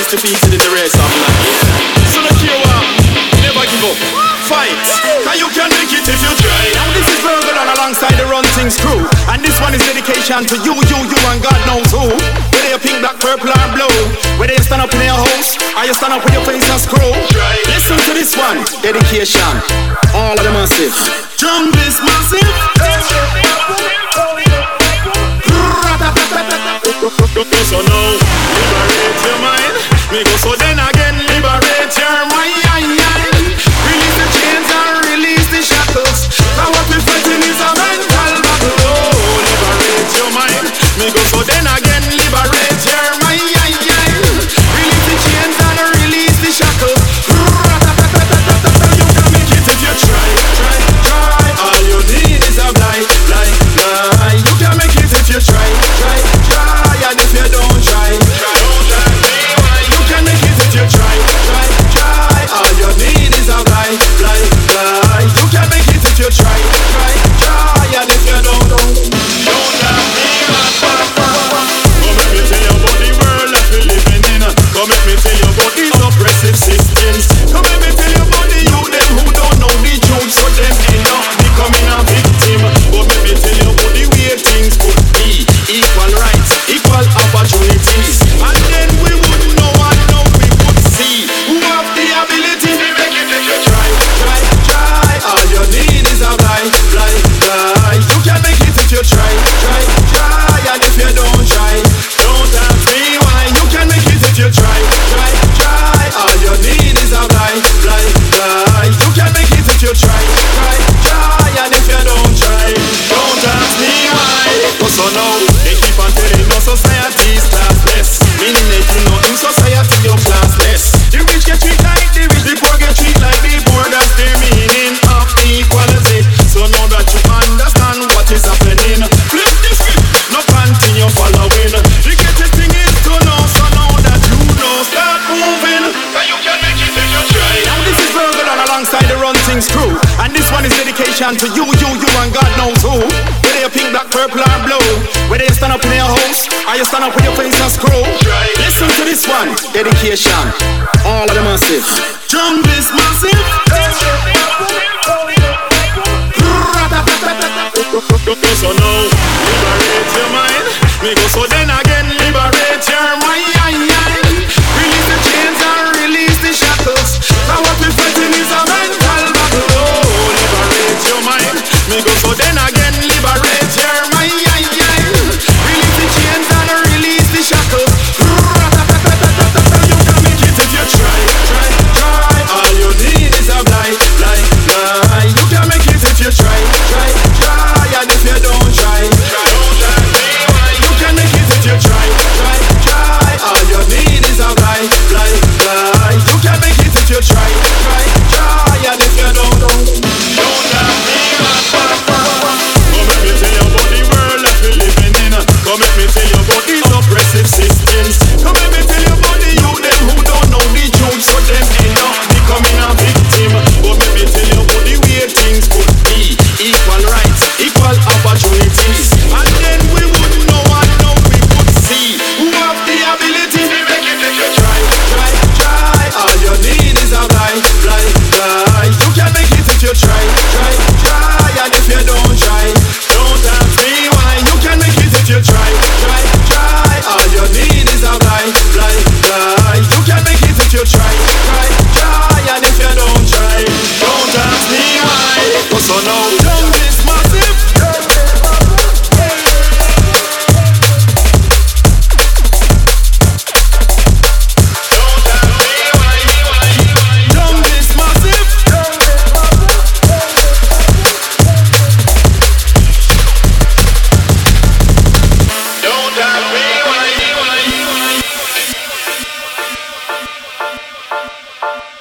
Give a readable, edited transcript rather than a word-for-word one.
is defeated in the race of life. So look here, never give up. Fight, and you can make it if you try. Now this is Virgil on alongside the Run Things crew, and this one is dedication to you, and God knows who. Whether you pink, black, purple or blue, whether you stand up in your house or you stand up with your face and screw. Listen to this one, dedication. All of the massive. Drum this massive. So now, liberate your mind. Me go so then again, liberate your mind. Release the chains and release the shackles. Now what we fighting is a mental battle. Oh, liberate your mind. Me go so then again, liberate your mind. Release the chains and release the shackles. You can make it if you try. All you need is a blind. You can make it if you try. And if you don't try, you can make it if you try. All you need is a blind. You can make it if you try. And if you don't have me. Come let me tell you about the world that we living in. Come let me tell you about these oppressive systems. Come let me tell you about the youth them who don't know the truth, so them end up becoming a victim. But let me tell you about the way things could be. Equal rights, equal opportunities, and then we would know and now we would see who have the ability to make it if you try. All you need is a blind. You can make it if you try. And if you don't try, don't ask me why. You can make it if you try. All you need is a blind. You can make it if you try. And if you don't try, don't ask me why. So now they keep on telling us society is classless, meaning that you know in society you're classless. The rich get treated like the rich, the poor get treated like the poor. That's the meaning of equality. So now that you understand what is happening, flip the script, no continue following. The greatest thing is to know, so now that you know, start moving. And you can make it if you try. Now this is Virgil on alongside the Run Things crew, and this one is dedication to you, and God knows who. Whether you pink, black, purple or blue, whether you stand up in your house or you stand up with your face and screw. Listen to this one, dedication. All of the massive. Drum this massive. So now, liberate your mind. Me go so then again, liberate your mind. Release the chains and release the shackles. Now what we fighting is a mental battle. Oh, liberate your mind. Me go so then again, liberate your mind. Release the chains and release the shackles. You can make it if you try. All you need is a blind. You can make it if you try. And if you don't try, you can make it if you try. All you need is a blind. You can make it if you try. And if you don't have me. Come let me tell you about the world that we living in. Come let me tell you about these oppressive systems. Come let me tell you about the youth them who don't know the truth, so them end up becoming a victim. But let me tell you about the way things could be. Equal rights, equal opportunities, and then we would know and now we would see who have the ability to make it if you try. All you need is a blind. You can make it if you try. And if you don't try, don't ask me why. You can make it if you try. All you need is a blind. You can make it if you try. And if you don't try, don't ask me why. So now, drum this massive. Don't ask me why.